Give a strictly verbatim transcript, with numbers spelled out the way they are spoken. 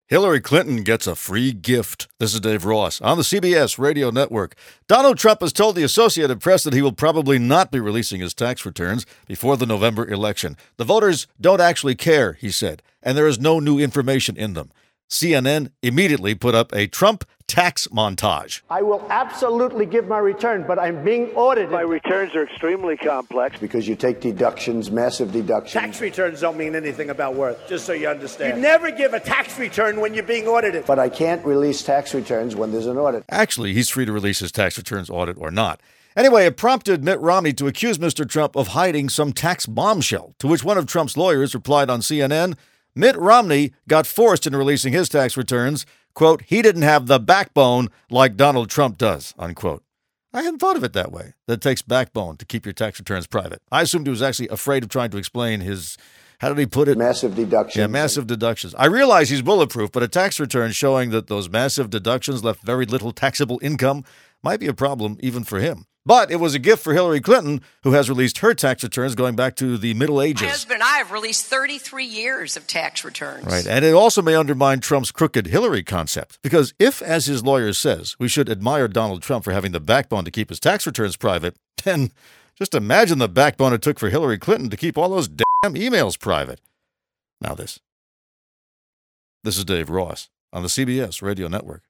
Hillary Clinton gets a free gift. This is Dave Ross on the C B S Radio Network. Donald Trump has told the Associated Press that he will probably not be releasing his tax returns before the November election. The voters don't actually care, he said, and there is no new information in them. C N N immediately put up a Trump tax montage. I will absolutely give my return, but I'm being audited. My returns are extremely complex. Because you take deductions, massive deductions. Tax returns don't mean anything about worth, just so you understand. You never give a tax return when you're being audited. But I can't release tax returns when there's an audit. Actually, he's free to release his tax returns, audit or not. Anyway, it prompted Mitt Romney to accuse Mister Trump of hiding some tax bombshell, to which one of Trump's lawyers replied on C N N, Mitt Romney got forced into releasing his tax returns. Quote, he didn't have the backbone like Donald Trump does, unquote. I hadn't thought of it that way, that it takes backbone to keep your tax returns private. I assumed he was actually afraid of trying to explain his, how did he put it? Massive deductions. Yeah, massive deductions. I realize he's bulletproof, but a tax return showing that those massive deductions left very little taxable income might be a problem even for him. But it was a gift for Hillary Clinton, who has released her tax returns going back to the Middle Ages. My husband and I have released thirty-three years of tax returns. Right, and it also may undermine Trump's crooked Hillary concept. Because if, as his lawyer says, we should admire Donald Trump for having the backbone to keep his tax returns private, then just imagine the backbone it took for Hillary Clinton to keep all those damn emails private. Now this. This is Dave Ross on the C B S Radio Network.